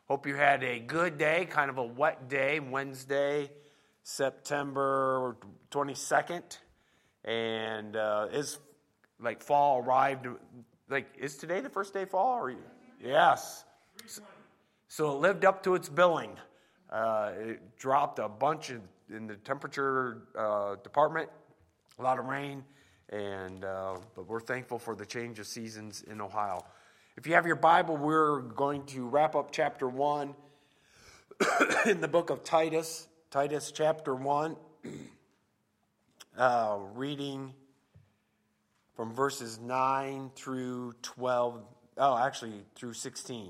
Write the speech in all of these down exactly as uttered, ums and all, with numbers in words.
Hope you had a good day, kind of a wet day, Wednesday, September twenty-second. And uh, is like fall arrived, like, is today the first day of fall? Or, yes. So, so it lived up to its billing. Uh, it dropped a bunch in, in the temperature uh, department, a lot of rain, and uh, but we're thankful for the change of seasons in Ohio. If you have your Bible, we're going to wrap up chapter one in the book of Titus, Titus chapter one, uh, reading from verses nine through twelve, oh, actually through sixteen.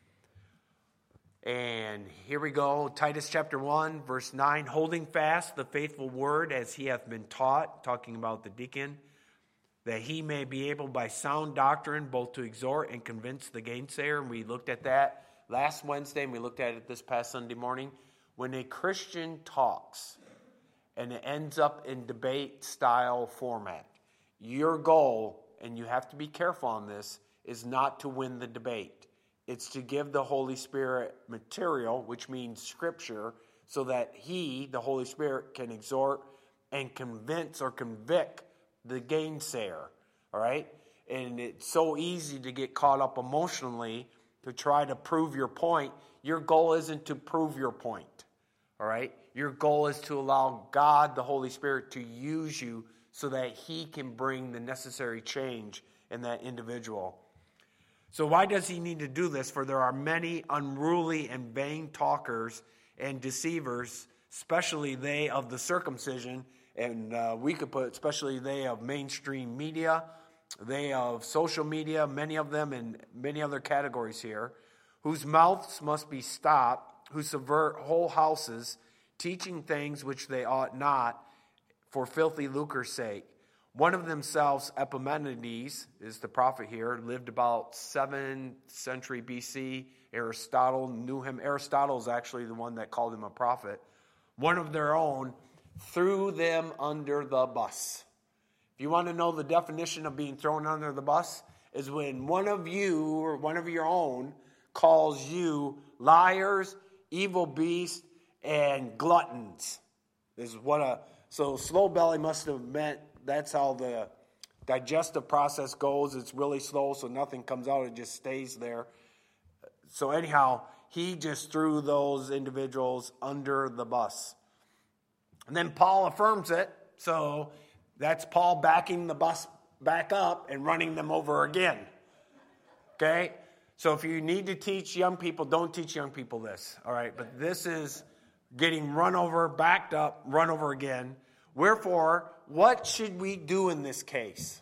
And here we go, Titus chapter one, verse nine, holding fast the faithful word as he hath been taught, talking about the deacon, that he may be able by sound doctrine both to exhort and convince the gainsayer. And we looked at that last Wednesday, and we looked at it this past Sunday morning. When a Christian talks and it ends up in debate-style format, your goal, and you have to be careful on this, is not to win the debate. It's to give the Holy Spirit material, which means Scripture, so that he, the Holy Spirit, can exhort and convince or convict the gainsayer, all right? And it's so easy to get caught up emotionally to try to prove your point. Your goal isn't to prove your point, all right? Your goal is to allow God, the Holy Spirit, to use you so that he can bring the necessary change in that individual. So why does he need to do this? For there are many unruly and vain talkers and deceivers, especially they of the circumcision, and uh, we could put especially they of mainstream media, they of social media, many of them in many other categories here, whose mouths must be stopped, who subvert whole houses, teaching things which they ought not, for filthy lucre's sake. One of themselves, Epimenides, is the prophet here, lived about seventh century B C. Aristotle knew him. Aristotle is actually the one that called him a prophet. One of their own threw them under the bus. If you want to know the definition of being thrown under the bus, is when one of you or one of your own calls you liars, evil beasts, and gluttons. Is what a so slow belly must have meant. That's how the digestive process goes. It's really slow, so nothing comes out. It just stays there. So anyhow, he just threw those individuals under the bus. And then Paul affirms it. So that's Paul backing the bus back up and running them over again. Okay? So if you need to teach young people, don't teach young people this. All right? But this is getting run over, backed up, run over again. Wherefore, what should we do in this case?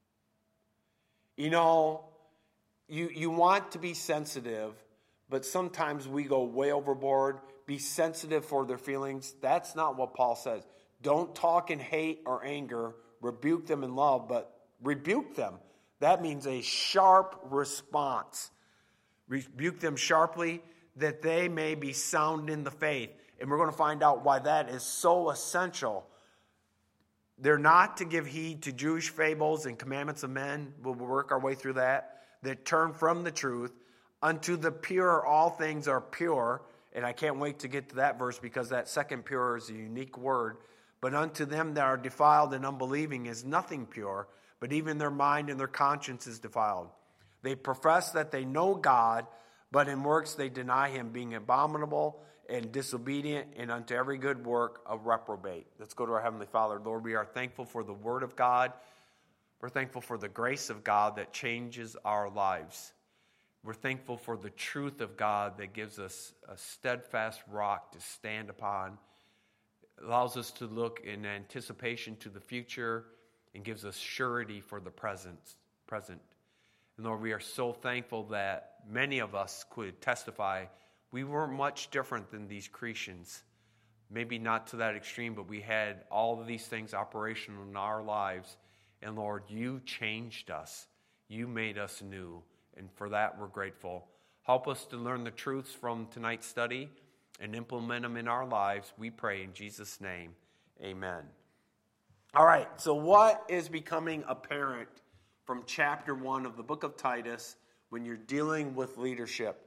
You know, you, you want to be sensitive, but sometimes we go way overboard. Be sensitive for their feelings. That's not what Paul says. Don't talk in hate or anger. Rebuke them in love, but rebuke them. That means a sharp response. Rebuke them sharply that they may be sound in the faith. And we're going to find out why that is so essential. They're not to give heed to Jewish fables and commandments of men. We'll work our way through that. That turn from the truth. Unto the pure, all things are pure. And I can't wait to get to that verse because that second pure is a unique word. But unto them that are defiled and unbelieving is nothing pure, but even their mind and their conscience is defiled. They profess that they know God, but in works they deny him, being abominable and disobedient, and unto every good work a reprobate. Let's go to our Heavenly Father. Lord, we are thankful for the Word of God. We're thankful for the grace of God that changes our lives. We're thankful for the truth of God that gives us a steadfast rock to stand upon. It allows us to look in anticipation to the future and gives us surety for the present. present. And Lord, we are so thankful that many of us could testify we weren't much different than these Cretans. Maybe not to that extreme, but we had all of these things operational in our lives. And Lord, you changed us. You made us new. And for that, we're grateful. Help us to learn the truths from tonight's study and implement them in our lives. We pray in Jesus' name. Amen. All right, so what is becoming apparent from chapter one of the book of Titus when you're dealing with leadership?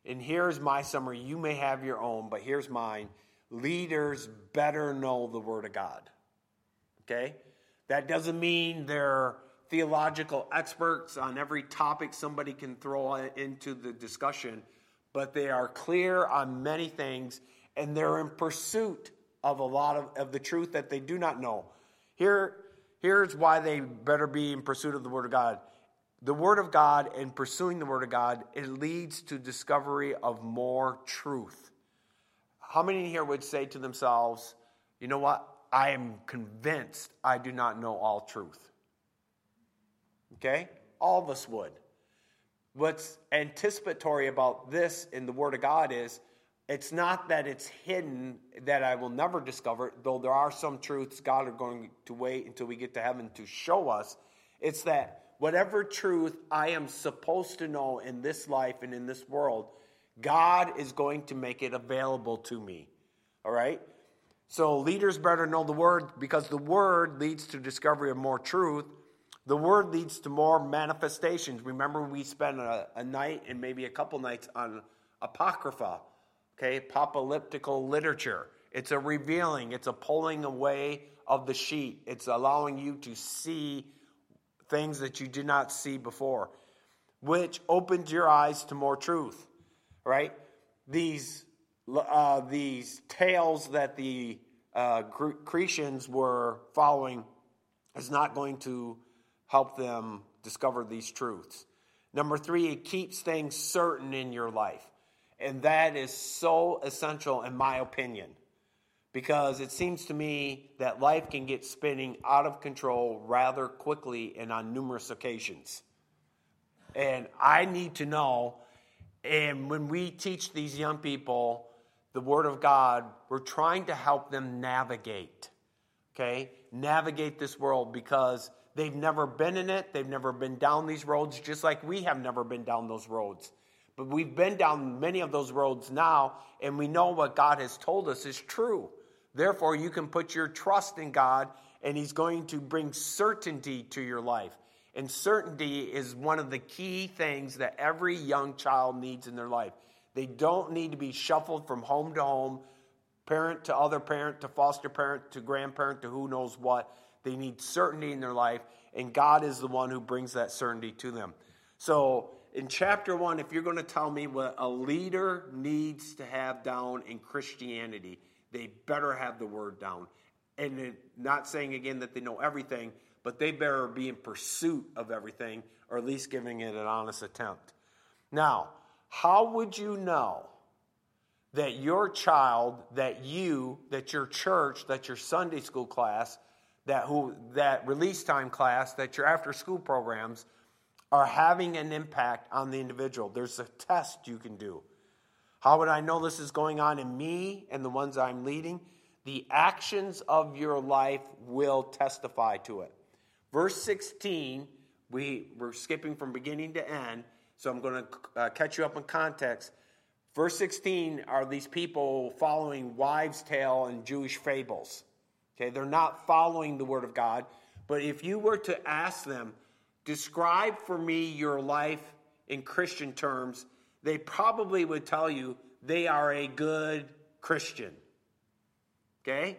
And here's my summary. You may have your own, but here's mine. Leaders better know the Word of God. Okay? That doesn't mean they're theological experts on every topic somebody can throw into the discussion, but they are clear on many things, and they're in pursuit of a lot of, of the truth that they do not know. Here, here's why they better be in pursuit of the Word of God. The Word of God and pursuing the Word of God, it leads to discovery of more truth. How many here would say to themselves, you know what? I am convinced I do not know all truth. Okay? All of us would. What's anticipatory about this in the Word of God is, it's not that it's hidden, that I will never discover it, though there are some truths God are going to wait until we get to heaven to show us. It's that whatever truth I am supposed to know in this life and in this world, God is going to make it available to me. All right? So leaders better know the Word, because the Word leads to discovery of more truth. The Word leads to more manifestations. Remember, we spent a, a night and maybe a couple nights on Apocrypha, okay, apocalyptical literature. It's a revealing. It's a pulling away of the sheet. It's allowing you to see things that you did not see before, which opens your eyes to more truth, right? These uh, these tales that the uh, Cretians were following is not going to help them discover these truths. Number three, it keeps things certain in your life. And that is so essential in my opinion, because it seems to me that life can get spinning out of control rather quickly and on numerous occasions. And I need to know, and when we teach these young people the Word of God, we're trying to help them navigate, okay? Navigate this world, because they've never been in it. They've never been down these roads, just like we have never been down those roads. But we've been down many of those roads now, and we know what God has told us is true. Therefore, you can put your trust in God, and He's going to bring certainty to your life. And certainty is one of the key things that every young child needs in their life. They don't need to be shuffled from home to home, parent to other parent, to foster parent, to grandparent, to who knows what. They need certainty in their life, and God is the one who brings that certainty to them. So in chapter one, if you're going to tell me what a leader needs to have down in Christianity, they better have the Word down. And not saying again that they know everything, but they better be in pursuit of everything, or at least giving it an honest attempt. Now, how would you know that your child, that you, that your church, that your Sunday school class, that who that release time class, that your after school programs are having an impact on the individual? There's a test you can do. How would I know this is going on in me and the ones I'm leading? The actions of your life will testify to it. Verse sixteen, we, we're skipping from beginning to end, so I'm going to uh, catch you up in context. Verse sixteen are these people following wives' tale and Jewish fables. Okay, they're not following the Word of God. But if you were to ask them, describe for me your life in Christian terms, they probably would tell you they are a good Christian. Okay?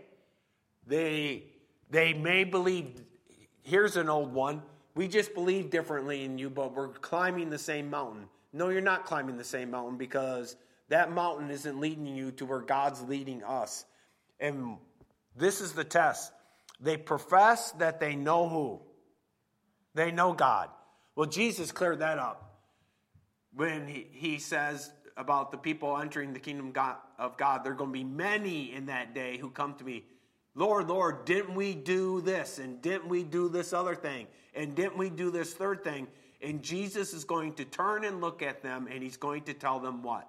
They, they may believe, here's an old one, we just believe differently in you, but we're climbing the same mountain. No, you're not climbing the same mountain, because that mountain isn't leading you to where God's leading us. And this is the test. They profess that they know who? They know God. Well, Jesus cleared that up when he, he says about the people entering the kingdom of God, there are going to be many in that day who come to me, Lord, Lord, didn't we do this? And didn't we do this other thing? And didn't we do this third thing? And Jesus is going to turn and look at them, and He's going to tell them what?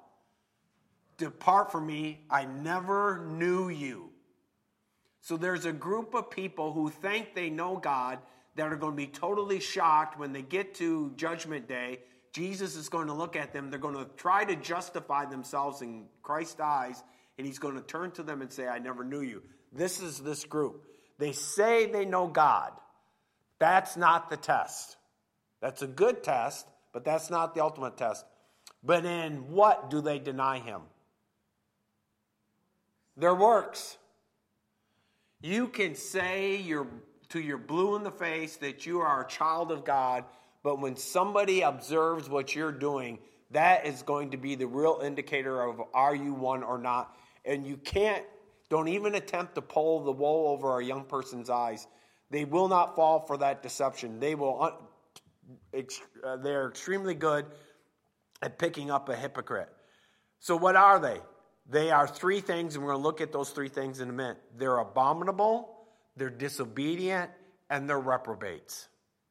Depart from me, I never knew you. So there's a group of people who think they know God that are going to be totally shocked when they get to Judgment Day. Jesus is going to look at them. They're going to try to justify themselves in Christ's eyes, and He's going to turn to them and say, I never knew you. This is this group. They say they know God. That's not the test. That's a good test, but that's not the ultimate test. But in what do they deny him? Their works. You can say you're, to your blue in the face that you are a child of God, but when somebody observes what you're doing, that is going to be the real indicator of are you one or not. And you can't, don't even attempt to pull the wool over a young person's eyes. They will not fall for that deception. They will, uh, they're extremely good at picking up a hypocrite. So what are they? They are three things, and we're going to look at those three things in a minute. They're abominable, they're disobedient, and they're reprobates.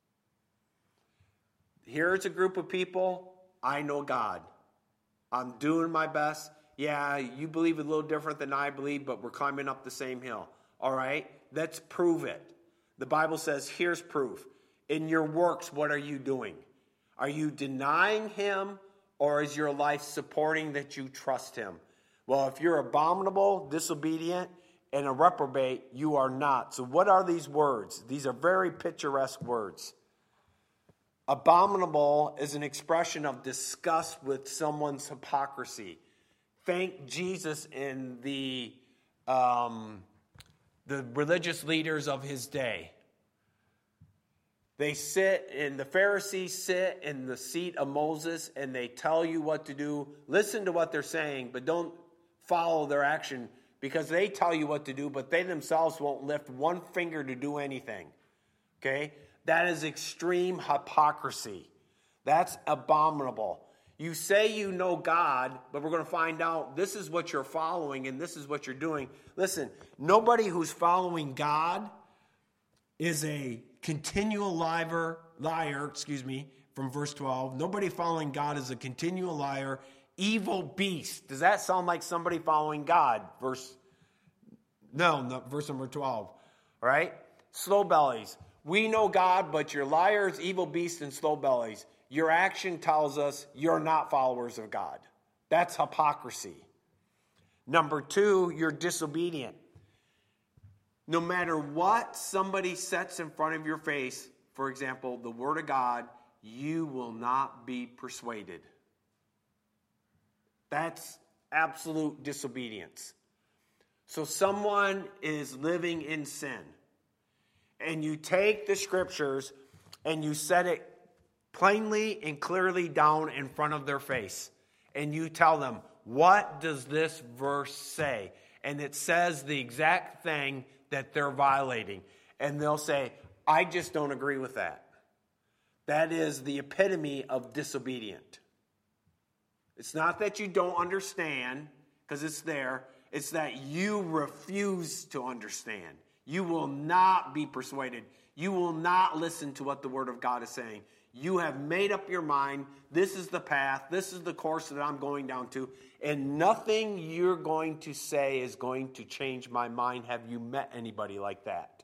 Here's a group of people. I know God. I'm doing my best. Yeah, you believe a little different than I believe, but we're climbing up the same hill. All right? Let's prove it. The Bible says, here's proof. In your works, what are you doing? Are you denying him, or is your life supporting that you trust him? Well, if you're abominable, disobedient, and a reprobate, you are not. So what are these words? These are very picturesque words. Abominable is an expression of disgust with someone's hypocrisy. Thank Jesus in the, um, the religious leaders of his day. They sit, and the Pharisees sit in the seat of Moses, and they tell you what to do. Listen to what they're saying, but don't follow their action, because they tell you what to do, but they themselves won't lift one finger to do anything. Okay? That is extreme hypocrisy. That's abominable. You say you know God, but we're going to find out this is what you're following and this is what you're doing. Listen, nobody who's following God is a continual liar, liar, excuse me, from verse twelve. Nobody following God is a continual liar, evil beast. Does that sound like somebody following God? Verse, no, no verse number twelve. All right? Slow bellies. We know God, but you're liars, evil beasts, and slow bellies. Your action tells us you're not followers of God. That's hypocrisy. Number two, you're disobedient. No matter what somebody sets in front of your face, for example, the Word of God, you will not be persuaded. That's absolute disobedience. So someone is living in sin, and you take the scriptures and you set it plainly and clearly down in front of their face, and you tell them, what does this verse say? And it says the exact thing that they're violating. And they'll say, I just don't agree with that. That is the epitome of disobedient. It's not that you don't understand, because it's there. It's that you refuse to understand. You will not be persuaded. You will not listen to what the Word of God is saying. You have made up your mind. This is the path. This is the course that I'm going down to. And nothing you're going to say is going to change my mind. Have you met anybody like that?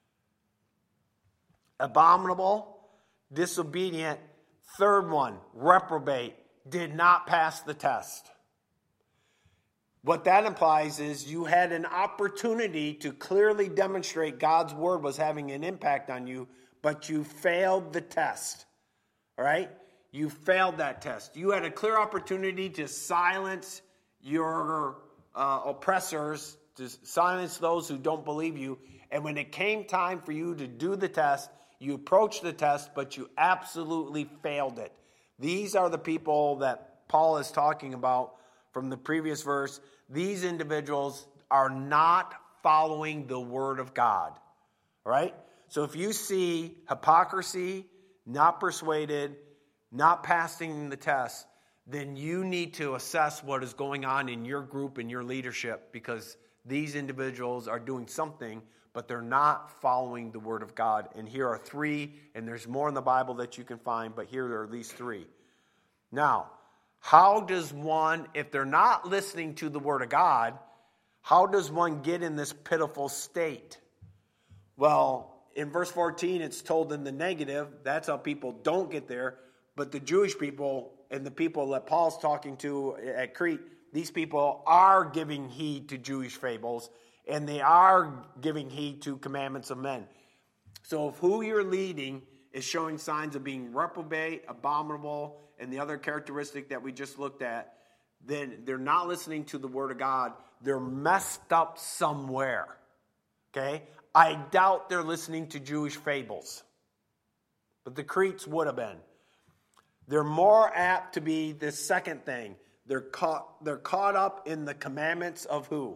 Abominable, disobedient. Third one, reprobate, did not pass the test. What that implies is you had an opportunity to clearly demonstrate God's word was having an impact on you, but you failed the test. All right? You failed that test. You had a clear opportunity to silence your uh, oppressors, to silence those who don't believe you. And when it came time for you to do the test, you approached the test, but you absolutely failed it. These are the people that Paul is talking about from the previous verse. These individuals are not following the word of God. All right? So if you see hypocrisy, not persuaded, not passing the test, then you need to assess what is going on in your group and your leadership, because these individuals are doing something, but they're not following the word of God. And here are three, and there's more in the Bible that you can find, but here are these three. Now, how does one, if they're not listening to the word of God, how does one get in this pitiful state? Well, in verse fourteen, it's told in the negative. That's how people don't get there. But the Jewish people and the people that Paul's talking to at Crete, these people are giving heed to Jewish fables, and they are giving heed to commandments of men. So if who you're leading is showing signs of being reprobate, abominable, and the other characteristic that we just looked at, then they're not listening to the Word of God. They're messed up somewhere. Okay? I doubt they're listening to Jewish fables. But the Cretes would have been. They're more apt to be the second thing. They're caught, they're caught up in the commandments of who?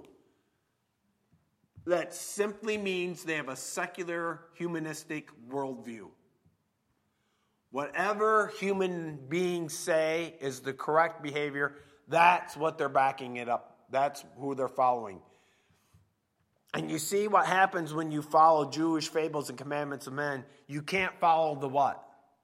That simply means they have a secular, humanistic worldview. Whatever human beings say is the correct behavior, that's what they're backing it up. That's who they're following. And you see what happens when you follow Jewish fables and commandments of men. You can't follow the what?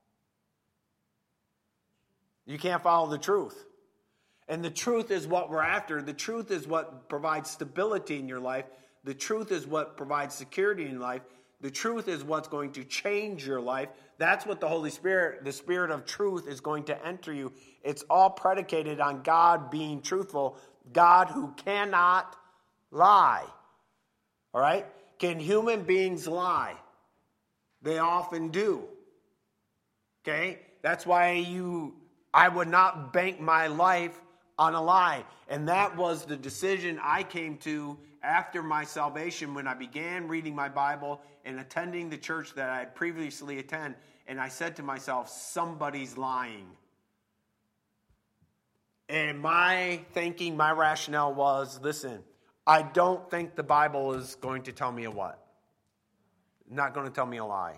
You can't follow the truth. And the truth is what we're after. The truth is what provides stability in your life. The truth is what provides security in life. The truth is what's going to change your life. That's what the Holy Spirit, the Spirit of truth, is going to enter you. It's all predicated on God being truthful. God who cannot lie. All right? Can human beings lie? They often do. Okay? That's why you, I would not bank my life on a lie. And that was the decision I came to after my salvation when I began reading my Bible and attending the church that I had previously attended. And I said to myself, somebody's lying. And my thinking, my rationale was, listen, I don't think the Bible is going to tell me a what? Not going to tell me a lie.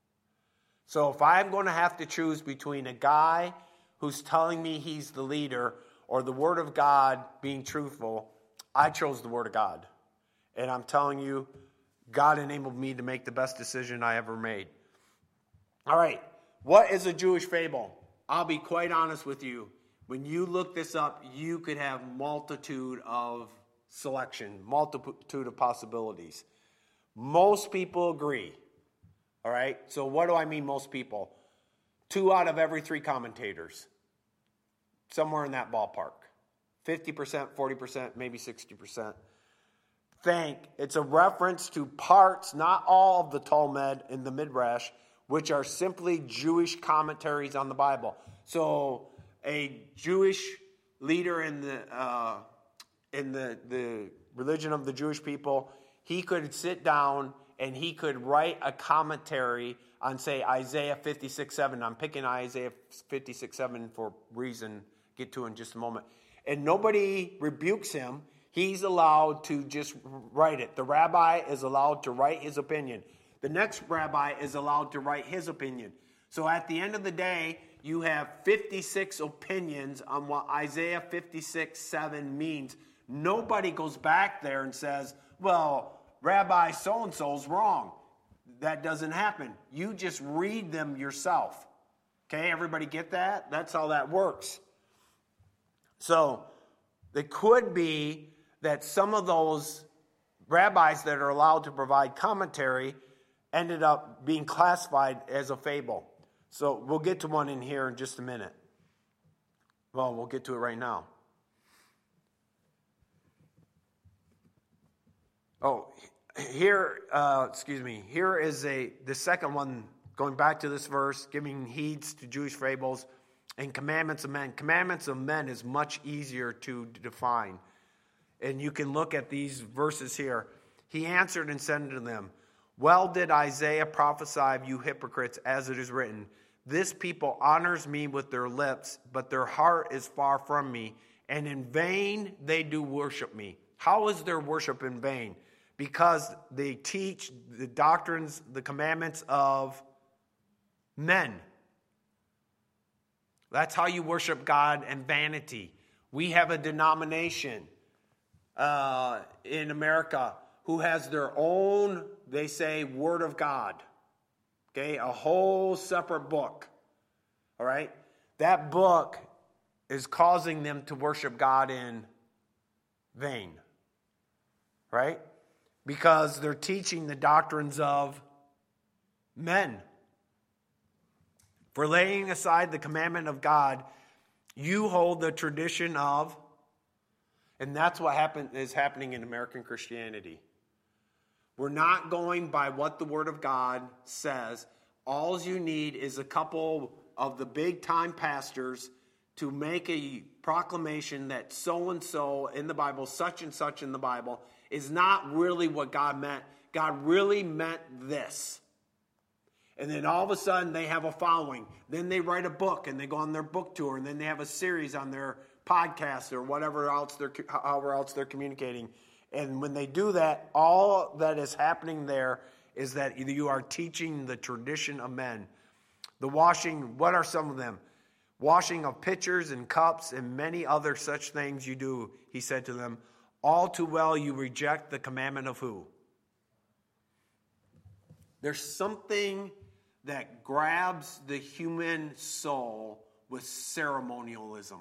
So if I'm going to have to choose between a guy who's telling me he's the leader or the Word of God being truthful, I chose the Word of God. And I'm telling you, God enabled me to make the best decision I ever made. All right, what is a Jewish fable? I'll be quite honest with you. When you look this up, you could have multitude of selection, multitude of possibilities. Most people agree. All right, so what do I mean most people? Two out of every three commentators. Somewhere in that ballpark. fifty percent, forty percent, maybe sixty percent. Think it's a reference to parts, not all of the Talmud and the Midrash, which are simply Jewish commentaries on the Bible. So a Jewish leader in the uh, in the, the religion of the Jewish people, he could sit down and he could write a commentary on, say, Isaiah fifty-six seven. I'm picking Isaiah fifty-six seven for reason. Get to in just a moment. And nobody rebukes him. He's allowed to just write it. The rabbi is allowed to write his opinion. The next rabbi is allowed to write his opinion. So at the end of the day, you have fifty-six opinions on what Isaiah fifty-six seven means. Nobody goes back there and says, well, Rabbi so-and-so's wrong. That doesn't happen. You just read them yourself. Okay, everybody get that? That's how that works. So it could be that some of those rabbis that are allowed to provide commentary ended up being classified as a fable. So we'll get to one in here in just a minute. Well, we'll get to it right now. Oh, here, uh, excuse me, here is a the second one, going back to this verse, giving heeds to Jewish fables and commandments of men. Commandments of men is much easier to define. And you can look at these verses here. He answered and said to them, well did Isaiah prophesy of you hypocrites, as it is written, this people honors me with their lips, but their heart is far from me, and in vain they do worship me. How is their worship in vain? Because they teach the doctrines, the commandments of men. That's how you worship God and vanity. We have a denomination uh, in America who has their own, they say, Word of God. Okay, a whole separate book. All right? That book is causing them to worship God in vain. Right? Because they're teaching the doctrines of men. For laying aside the commandment of God, you hold the tradition of, and that's what happen, is happening in American Christianity. We're not going by what the Word of God says. all you need is a couple of the big-time pastors to make a proclamation that so-and-so in the Bible, such and such in the Bible, is not really what God meant. God really meant this. And then all of a sudden they have a following. Then they write a book and they go on their book tour, and then they have a series on their podcast or whatever else they're, however else they're communicating. And when they do that, all that is happening there is that you are teaching the tradition of men. The washing, what are some of them? Washing of pitchers and cups and many other such things you do, he said to them. All too well you reject the commandment of who? There's something that grabs the human soul with ceremonialism.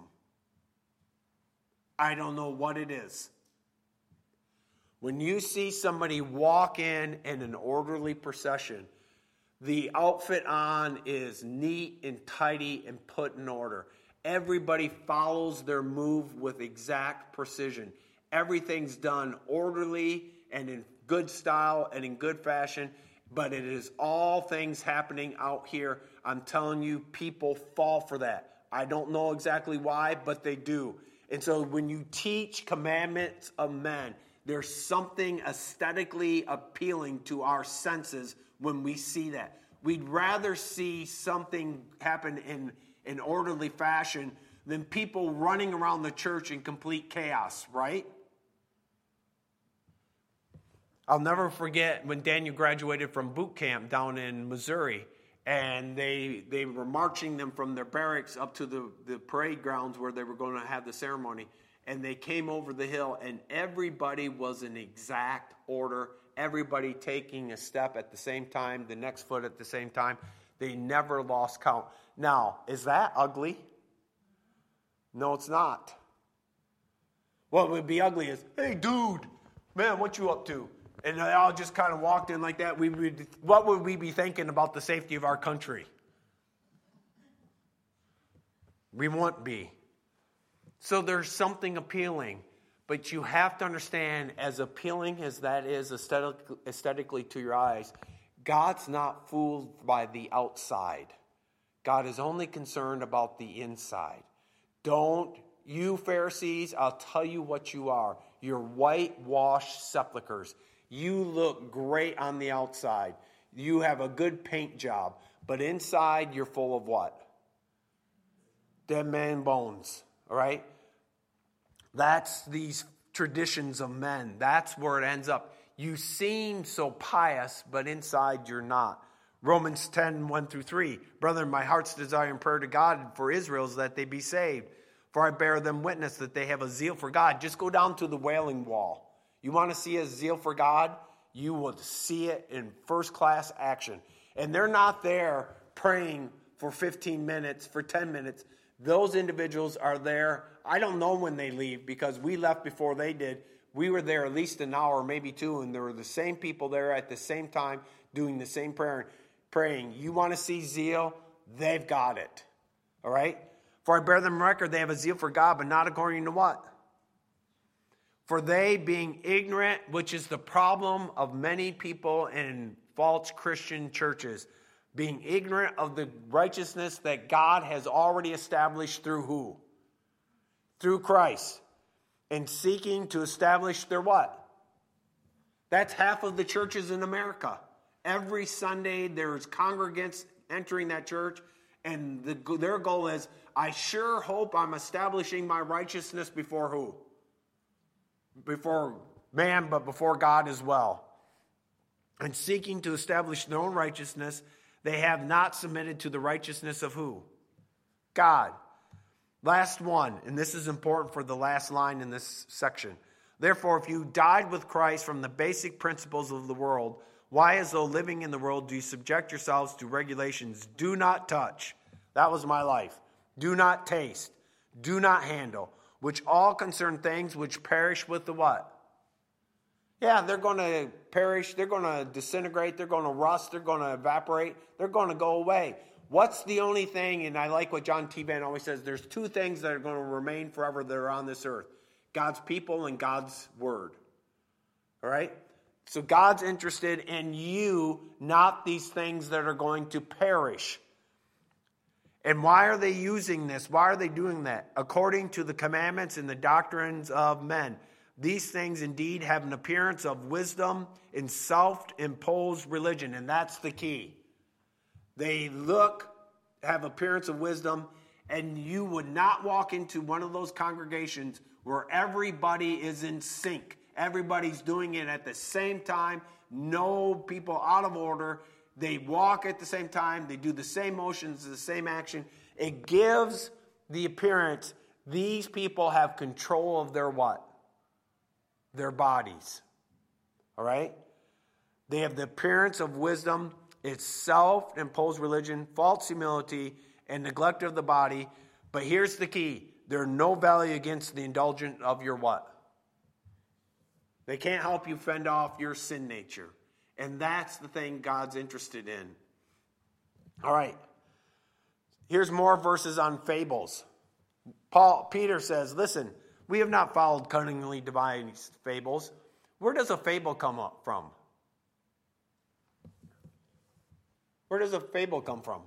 I don't know what it is. When you see somebody walk in in an orderly procession, the outfit on is neat and tidy and put in order. Everybody follows their move with exact precision. Everything's done orderly and in good style and in good fashion, but it is all things happening out here. I'm telling you, people fall for that. I don't know exactly why, but they do. And so when you teach commandments of men, there's something aesthetically appealing to our senses when we see that. We'd rather see something happen in an orderly fashion than people running around the church in complete chaos, right? I'll never forget when Daniel graduated from boot camp down in Missouri, and they they were marching them from their barracks up to the, the parade grounds where they were going to have the ceremony. And they came over the hill, and everybody was in exact order. Everybody taking a step at the same time, the next foot at the same time. They never lost count. Now, is that ugly? No, it's not. What would be ugly is, hey, dude, man, what you up to? And they all just kind of walked in like that. We would, what would we be thinking about the safety of our country? We won't be. So there's something appealing, but you have to understand, as appealing as that is aesthetic, aesthetically to your eyes, God's not fooled by the outside. God is only concerned about the inside. Don't, you Pharisees, I'll tell you what you are. You're whitewashed sepulchres. You look great on the outside. You have a good paint job, but inside you're full of what? Dead man bones. All right? That's these traditions of men. That's where it ends up. You seem so pious, but inside you're not. Romans ten, one through three. Brethren, my heart's desire and prayer to God for Israel is that they be saved. For I bear them witness that they have a zeal for God. Just go down to the Wailing Wall. You want to see a zeal for God? You will see it in first-class action. And they're not there praying for fifteen minutes, for ten minutes. Those individuals are there. I don't know when they leave because we left before they did. We were there at least an hour, maybe two, and there were the same people there at the same time doing the same prayer, praying. You want to see zeal? They've got it. All right? For I bear them record, they have a zeal for God, but not according to what? For they, being ignorant, which is the problem of many people in false Christian churches, being ignorant of the righteousness that God has already established through who? Through Christ. And seeking to establish their what? That's half of the churches in America. Every Sunday there's congregants entering that church, and the, their goal is, I sure hope I'm establishing my righteousness before who? Before man, but before God as well. And seeking to establish their own righteousness, they have not submitted to the righteousness of who? God. Last one, and this is important for the last line in this section. Therefore, if you died with Christ from the basic principles of the world, why, as though living in the world, do you subject yourselves to regulations? Do not touch. That was my life. Do not taste. Do not handle. Which all concern things which perish with the what? Yeah, they're going to perish. They're going to disintegrate. They're going to rust. They're going to evaporate. They're going to go away. What's the only thing, and I like what John T. Van always says, there's two things that are going to remain forever that are on this earth. God's people and God's word. All right? So God's interested in you, not these things that are going to perish. And why are they using this? Why are they doing that? According to the commandments and the doctrines of men. These things indeed have an appearance of wisdom in self-imposed religion. And that's the key. They look, have appearance of wisdom, and you would not walk into one of those congregations where everybody is in sync. Everybody's doing it at the same time. No people out of order. They walk at the same time. They do the same motions, the same action. It gives the appearance these people have control of their what? Their bodies. All right? They have the appearance of wisdom. It's self-imposed religion, false humility, and neglect of the body. But here's the key. There's no value against the indulgence of your what? They can't help you fend off your sin nature. And that's the thing God's interested in. All right. Here's more verses on fables. Paul, Peter says, listen, we have not followed cunningly devised fables. Where does a fable come up from? Where does a fable come from?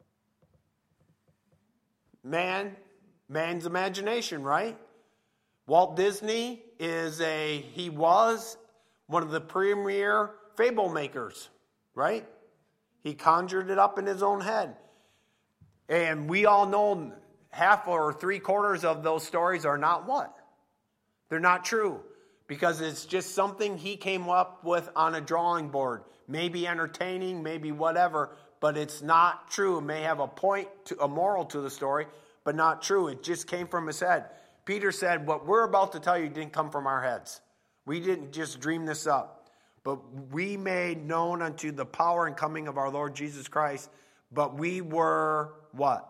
Man, man's imagination, right? Walt Disney is a, he was one of the premier fable makers, right? He conjured it up in his own head. And we all know half or three quarters of those stories are not what? They're not true. Because it's just something he came up with on a drawing board. Maybe entertaining, maybe whatever, but it's not true. It may have a point, to, a moral to the story, but not true. It just came from his head. Peter said, what we're about to tell you didn't come from our heads. We didn't just dream this up. But we made known unto the power and coming of our Lord Jesus Christ. But we were what?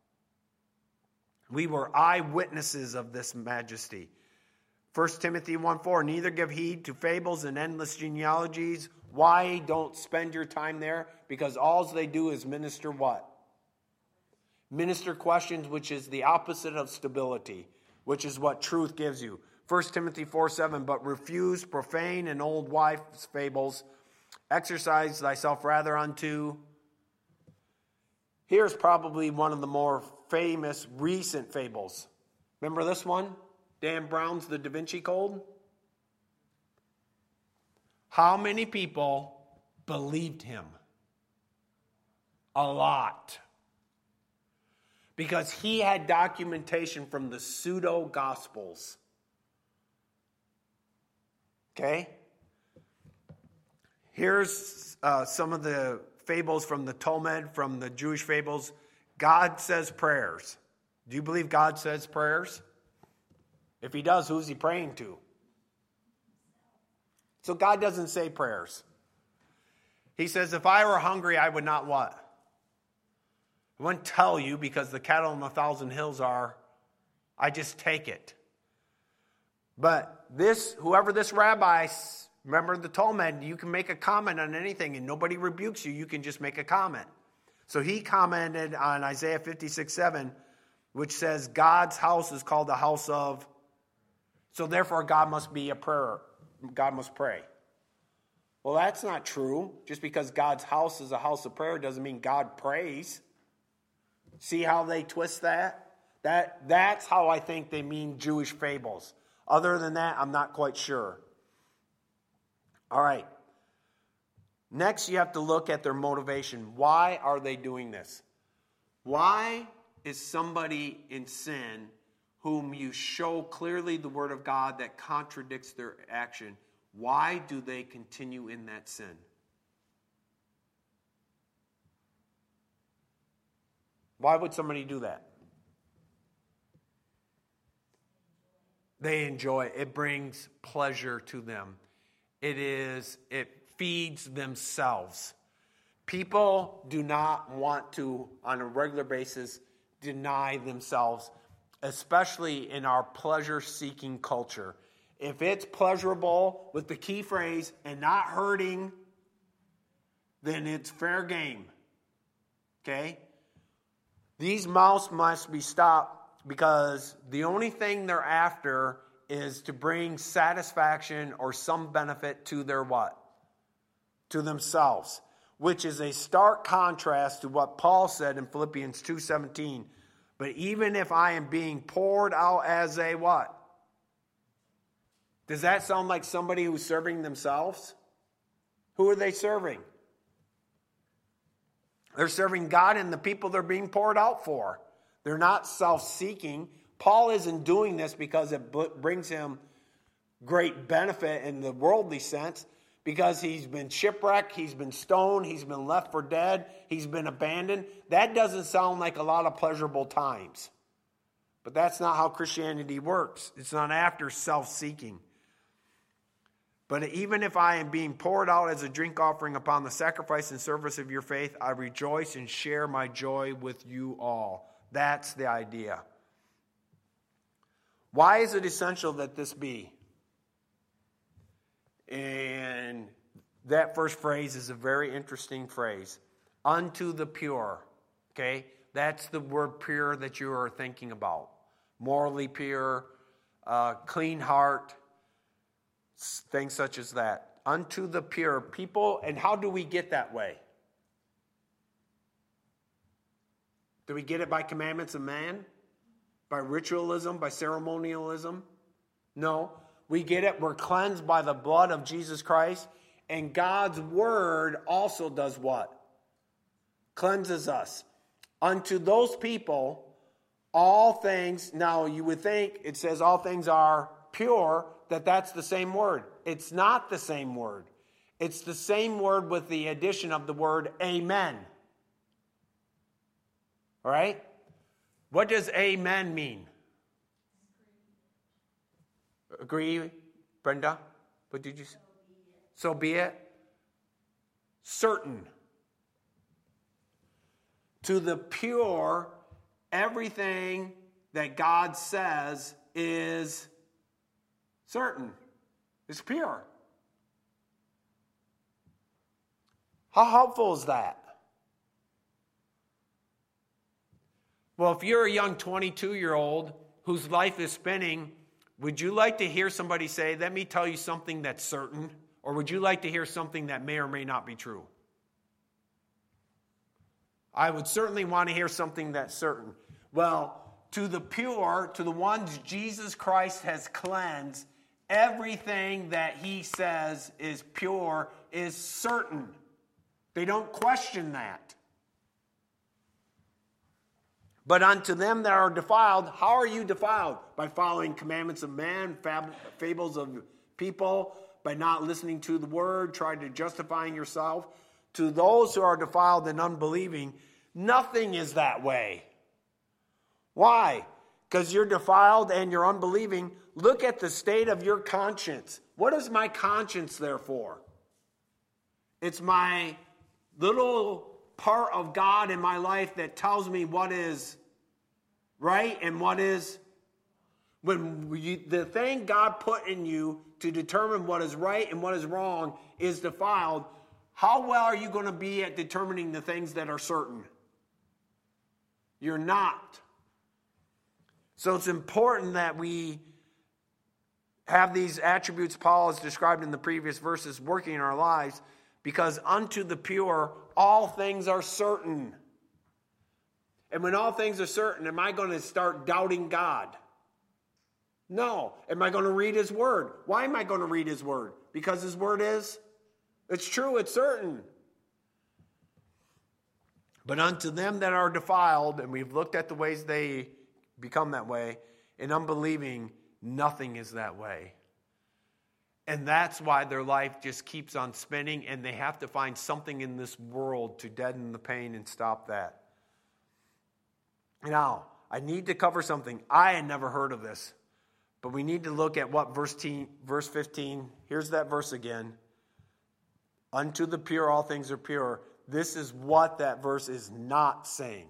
We were eyewitnesses of this majesty. First Timothy one four, neither give heed to fables and endless genealogies. Why don't spend your time there? Because all they do is minister what? Minister questions, which is the opposite of stability, which is what truth gives you. First Timothy four seven, but refuse profane and old wives' fables. Exercise thyself rather unto. Here's probably one of the more famous recent fables. Remember this one? Dan Brown's The Da Vinci Code? How many people believed him? A lot. Because he had documentation from the pseudo-gospels. Okay? Here's uh, some of the fables from the Talmud, from the Jewish fables. God says prayers. Do you believe God says prayers? If he does, who's he praying to? So God doesn't say prayers. He says, if I were hungry, I would not what? I wouldn't tell you because the cattle on a thousand hills are, I just take it. But this, whoever this rabbi, remember the Talmud, you can make a comment on anything and nobody rebukes you. You can just make a comment. So he commented on Isaiah fifty-six seven, which says God's house is called the house of, so therefore God must be a prayer. God must pray. Well, that's not true. Just because God's house is a house of prayer doesn't mean God prays. See how they twist that? That that's how I think they mean Jewish fables. Other than that, I'm not quite sure. All right. Next, you have to look at their motivation. Why are they doing this? Why is somebody in sin whom you show clearly the word of God that contradicts their action, why do they continue in that sin? Why would somebody do that? They enjoy it. It brings pleasure to them. It is, it feeds themselves. People do not want to, on a regular basis, deny themselves, especially in our pleasure-seeking culture. If it's pleasurable with the key phrase and not hurting, then it's fair game. Okay? These mouths must be stopped because the only thing they're after is to bring satisfaction or some benefit to their what? to themselves, which is a stark contrast to what Paul said in Philippians two seventeen. But even if I am being poured out as a what? Does that sound like somebody who's serving themselves? Who are they serving? They're serving God and the people they're being poured out for. They're not self-seeking. Paul isn't doing this because it brings him great benefit in the worldly sense, because he's been shipwrecked, he's been stoned, he's been left for dead, he's been abandoned. That doesn't sound like a lot of pleasurable times. But that's not how Christianity works. It's not after self-seeking. But even if I am being poured out as a drink offering upon the sacrifice and service of your faith, I rejoice and share my joy with you all. That's the idea. Why is it essential that this be? And that first phrase is a very interesting phrase. Unto the pure. Okay? That's the word pure that you are thinking about. Morally pure, uh, clean heart, things such as that. Unto the pure people. And how do we get that way? Do we get it by commandments of man? By ritualism? By ceremonialism? No. We get it. We're cleansed by the blood of Jesus Christ. And God's word also does what? Cleanses us. Unto those people, all things, now you would think it says all things are pure, that that's the same word. It's not the same word. It's the same word with the addition of the word amen. All right? What does amen mean? Agree, Brenda? What did you say? So be it. Certain. To the pure, everything that God says is certain. It's pure. How helpful is that? Well, if you're a young twenty-two-year-old whose life is spinning, would you like to hear somebody say, let me tell you something that's certain? Or would you like to hear something that may or may not be true? I would certainly want to hear something that's certain. Well, to the pure, to the ones Jesus Christ has cleansed, everything that he says is pure is certain. They don't question that. But unto them that are defiled, how are you defiled? By following commandments of man, fab- fables of people, by not listening to the word, trying to justifying yourself. To those who are defiled and unbelieving, nothing is that way. Why? Because you're defiled and you're unbelieving. Look at the state of your conscience. What is my conscience there for? It's my little part of God in my life that tells me what is right and what is, when you, the thing God put in you to determine what is right and what is wrong is defiled. How well are you going to be at determining the things that are certain? You're not. So it's important that we have these attributes Paul has described in the previous verses working in our lives, because unto the pure, all things are certain. And when all things are certain, am I going to start doubting God? No. Am I going to read his word? Why am I going to read his word? Because his word is, it's true, it's certain. But unto them that are defiled, and we've looked at the ways they become that way, in unbelieving, nothing is that way. And that's why their life just keeps on spinning, and they have to find something in this world to deaden the pain and stop that. Now, I need to cover something. I had never heard of this, but we need to look at what verse fifteen, here's that verse again. Unto the pure, all things are pure. This is what that verse is not saying.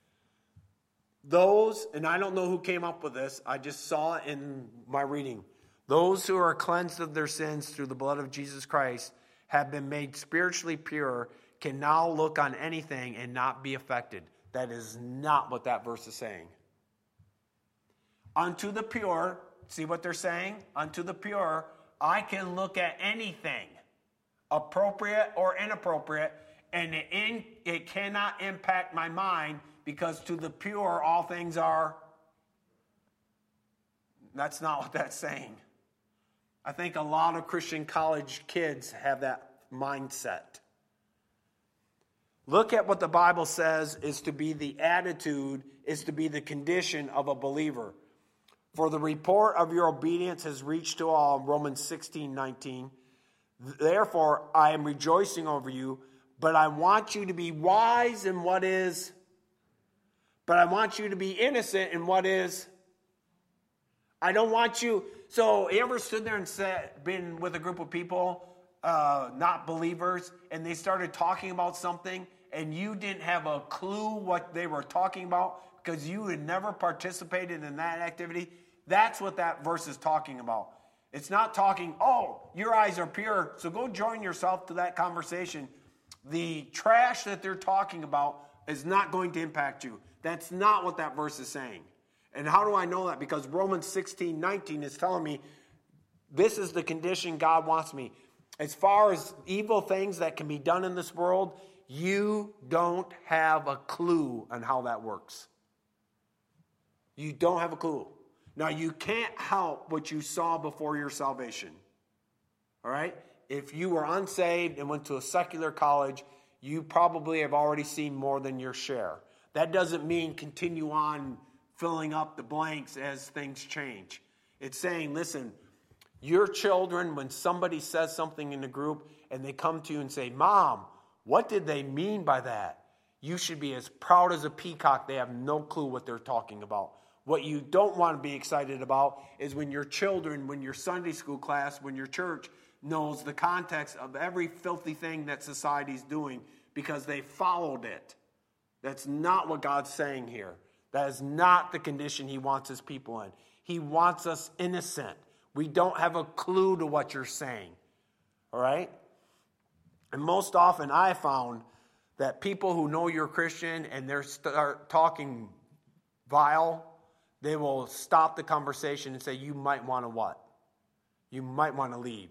Those, and I don't know who came up with this, I just saw it in my reading. Those who are cleansed of their sins through the blood of Jesus Christ have been made spiritually pure, can now look on anything and not be affected. That is not what that verse is saying. Unto the pure, see what they're saying? Unto the pure, I can look at anything appropriate or inappropriate, and it, in, it cannot impact my mind because to the pure all things are. That's not what that's saying. I think a lot of Christian college kids have that mindset. Look at what the Bible says is to be the attitude, is to be the condition of a believer. For the report of your obedience has reached to all, Romans sixteen nineteen. Therefore, I am rejoicing over you, but I want you to be wise in what is, but I want you to be innocent in what is. I don't want you. So, you ever stood there and said, been with a group of people, uh, not believers, and they started talking about something, and you didn't have a clue what they were talking about because you had never participated in that activity? That's what that verse is talking about. It's not talking, oh, your eyes are pure, so go join yourself to that conversation. The trash that they're talking about is not going to impact you. That's not what that verse is saying. And how do I know that? Because Romans sixteen nineteen is telling me this is the condition God wants me. As far as evil things that can be done in this world, you don't have a clue on how that works. You don't have a clue. Now, you can't help what you saw before your salvation. All right? If you were unsaved and went to a secular college, you probably have already seen more than your share. That doesn't mean continue on filling up the blanks as things change. It's saying, listen, your children, when somebody says something in the group and they come to you and say, Mom, what did they mean by that? You should be as proud as a peacock. They have no clue what they're talking about. What you don't want to be excited about is when your children, when your Sunday school class, when your church knows the context of every filthy thing that society's doing because they followed it. That's not what God's saying here. That is not the condition he wants his people in. He wants us innocent. We don't have a clue to what you're saying. All right? And most often I found that people who know you're Christian and they're start talking vile, they will stop the conversation and say, you might want to what? You might want to leave.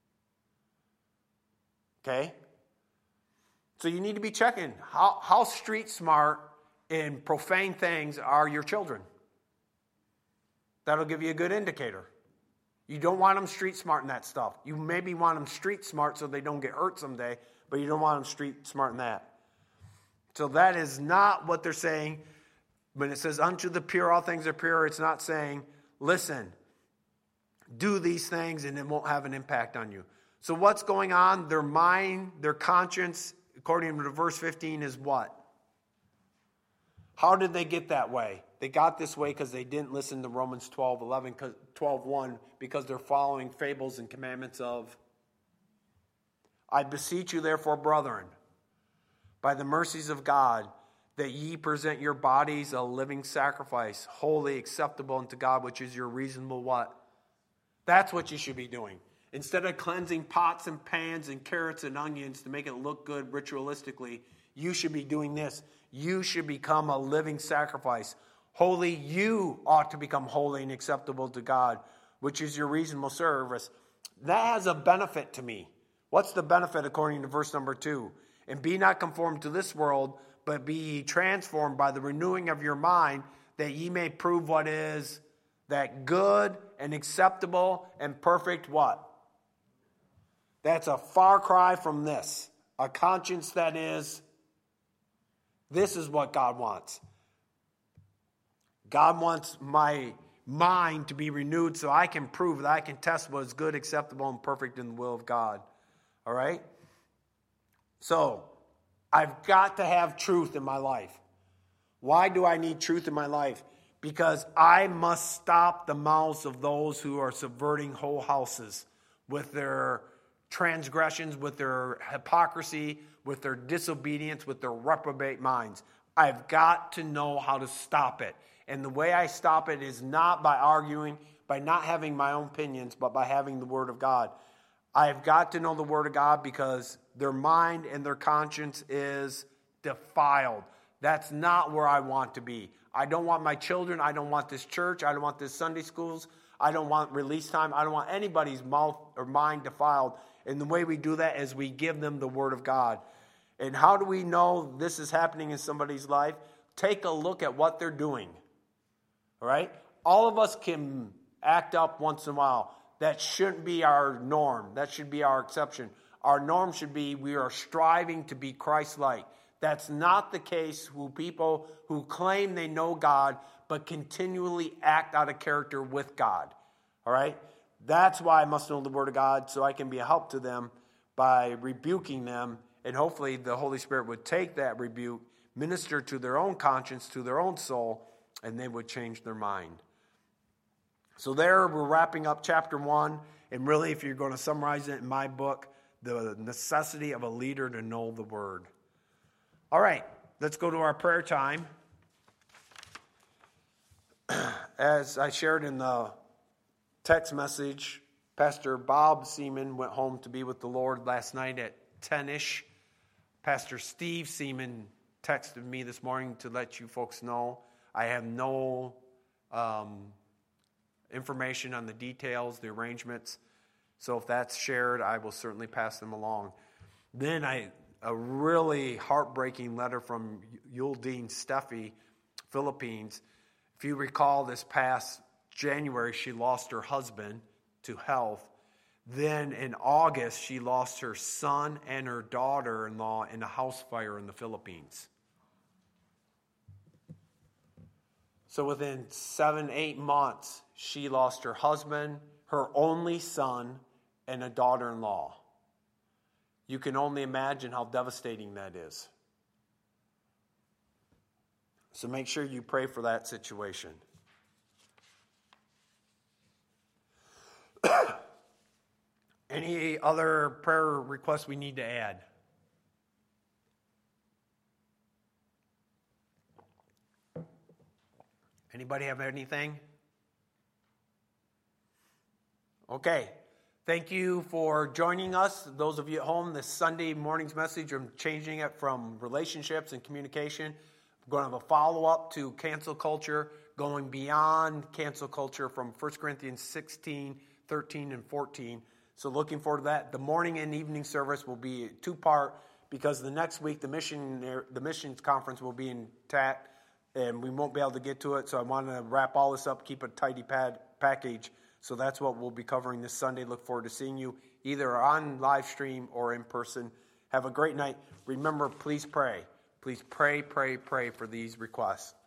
Okay? So you need to be checking. How, how street smart in profane things are your children? That'll give you a good indicator. You don't want them street smart in that stuff. You maybe want them street smart so they don't get hurt someday, but you don't want them street smart in that. So that is not what they're saying. When it says, unto the pure, all things are pure, it's not saying, listen, do these things and it won't have an impact on you. So what's going on? Their mind, their conscience, according to verse fifteen, is what? How did they get that way? They got this way because they didn't listen to Romans twelve eleven, twelve one, because they're following fables and commandments of, I beseech you therefore, brethren, by the mercies of God, that ye present your bodies a living sacrifice, holy, acceptable unto God, which is your reasonable what? That's what you should be doing. Instead of cleansing pots and pans and carrots and onions to make it look good ritualistically, you should be doing this. You should become a living sacrifice. Holy, you ought to become holy and acceptable to God, which is your reasonable service. That has a benefit to me. What's the benefit according to verse number two? And be not conformed to this world, but be ye transformed by the renewing of your mind, that ye may prove what is that good and acceptable and perfect what? That's a far cry from this. A conscience that is, this is what God wants. God wants my mind to be renewed so I can prove that I can test what is good, acceptable, and perfect in the will of God. All right? So, I've got to have truth in my life. Why do I need truth in my life? Because I must stop the mouths of those who are subverting whole houses with their transgressions, with their hypocrisy, with their disobedience, with their reprobate minds. I've got to know how to stop it. And the way I stop it is not by arguing, by not having my own opinions, but by having the Word of God. I've got to know the Word of God because their mind and their conscience is defiled. That's not where I want to be. I don't want my children. I don't want this church. I don't want this Sunday schools. I don't want release time. I don't want anybody's mouth or mind defiled. And the way we do that is we give them the Word of God. And how do we know this is happening in somebody's life? Take a look at what they're doing. All right? All of us can act up once in a while. That shouldn't be our norm. That should be our exception. Our norm should be we are striving to be Christ-like. That's not the case with people who claim they know God but continually act out of character with God. All right? That's why I must know the Word of God, so I can be a help to them by rebuking them, and hopefully the Holy Spirit would take that rebuke, minister to their own conscience, to their own soul, and they would change their mind. So there we're wrapping up chapter one, and really if you're going to summarize it in my book, the necessity of a leader to know the Word. All right, let's go to our prayer time. As I shared in the text message, Pastor Bob Seaman went home to be with the Lord last night at ten-ish. Pastor Steve Seaman texted me this morning to let you folks know. I have no um, information on the details, the arrangements. So if that's shared, I will certainly pass them along. Then I a really heartbreaking letter from Yuldine Steffi, Philippines. If you recall, this past January, she lost her husband to health. Then in August, she lost her son and her daughter-in-law in a house fire in the Philippines. So within seven, eight months, she lost her husband, her only son, and a daughter-in-law. You can only imagine how devastating that is. So make sure you pray for that situation. Any other prayer requests we need to add? Anybody have anything? Okay. Thank you for joining us. Those of you at home, this Sunday morning's message, I'm changing it from relationships and communication. We're going to have a follow-up to cancel culture, going beyond cancel culture from First Corinthians sixteen, thirteen, and fourteen. So looking forward to that. The morning and evening service will be two-part because the next week the mission the missions conference will be intact and we won't be able to get to it. So I want to wrap all this up, keep a tidy pad package. So that's what we'll be covering this Sunday. Look forward to seeing you either on live stream or in person. Have a great night. Remember, please pray. Please pray, pray, pray for these requests.